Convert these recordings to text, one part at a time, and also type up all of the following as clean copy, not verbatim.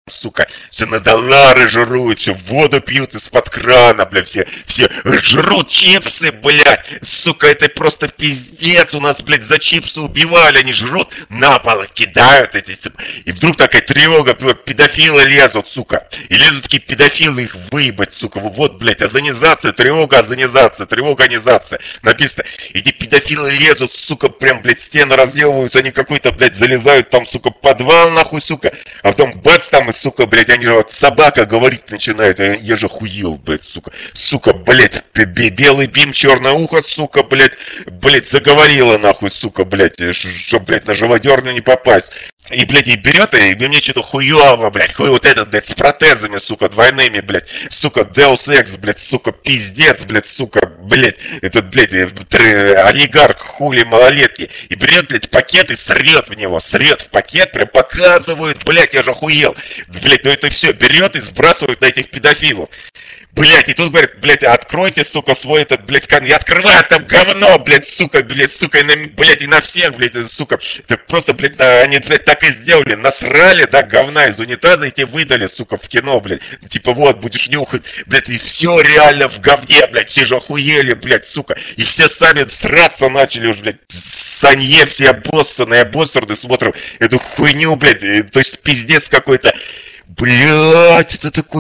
сука, все на доллары жруют, все воду пьют из-под крана, блядь, все жрут чипсы, блядь, сука, это просто пиздец, у нас, блядь, за чипсы убивали, они жрут, на пол кидают эти, и вдруг такая тревога, педофилы лезут, сука, и лезут такие педофилы, их выебать, сука, вот, блядь, озонизация, тревога, организация, написано, эти педофилы лезут, сука, прям, блядь, стены разъебываются, они какой-то, блядь, залезают там, сука, подвал, нахуй, сука, а потом бац, там, и, сука, блядь, они вот собака говорить начинает, я же хуел, блядь, сука, блядь, белый бим, черное ухо, сука, блядь, заговорила, нахуй, сука, блядь, чтоб, блядь, на живодерню не попасть. И, блядь, и берет, и мне что-то хуёво, блядь, хуй вот этот, блядь, с протезами, сука, двойными, блядь, сука, Deus Ex, блядь, сука, пиздец, блядь, сука, блядь, этот, блядь, олигарх, хули, малолетки, и берет, блядь, пакет и срет в него, срет в пакет, прям показывает, блядь, я же охуел, блядь, ну это все, берет и сбрасывает на этих педофилов. Блять, и тут говорят, блядь, откройте, сука, свой этот, блядь, я открываю, там говно, блядь, сука, и на всех, блядь, сука. Так просто, блядь, они, блядь, так и сделали, насрали, да, говна из унитаза и тебе выдали, сука, в кино, блядь. Типа, вот, будешь нюхать, блядь, и все реально в говне, блядь, все же охуели, блядь, сука. И все сами сраться начали уже, блядь, санье, все обоссанные смотрим эту хуйню, блядь, то есть пиздец какой-то. Блядь, это такой...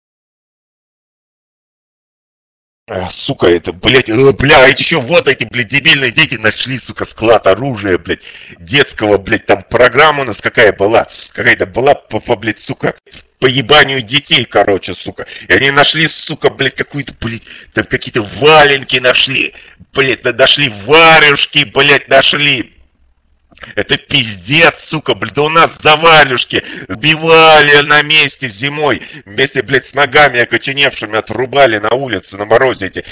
Сука, это, блядь, бля, эти еще вот эти, блядь, дебильные дети нашли, сука, склад оружия, блядь, детского, блядь, там программа у нас какая-то была, блядь, сука, по ебанию детей, короче, сука. И они нашли, сука, блядь, какую-то, блядь, там какие-то валенки нашли, блядь, нашли варежки, блядь, нашли. Это пиздец, сука, блядь, да у нас завалюшки сбивали на месте зимой, вместе, блядь, с ногами окоченевшими отрубали на улице, на морозе эти.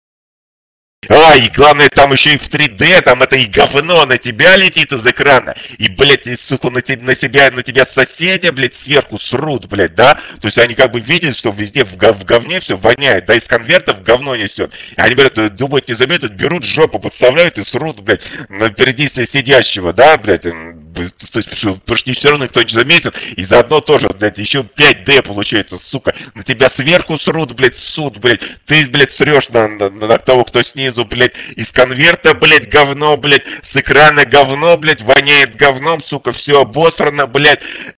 И главное, там еще и в 3D, там это и говно на тебя летит из экрана, и, блядь, и, сука, на тебя соседи, блядь, сверху срут, блядь, да? То есть они как бы видят, что везде в говне все воняет, да, из конвертов говно несет. И они, блядь, думают, не заметят, берут жопу, подставляют и срут, блядь, впереди сидящего, да, блядь, то есть, потому что все равно никто не заметит, и заодно тоже, блядь, еще 5D получается, сука, на тебя сверху срут, блядь, суд, блядь, ты, блядь, срешь на того, кто снизу, блядь, из конверта, блядь, говно, блядь, с экрана говно, блядь, воняет говном, сука, все обосрано, блядь,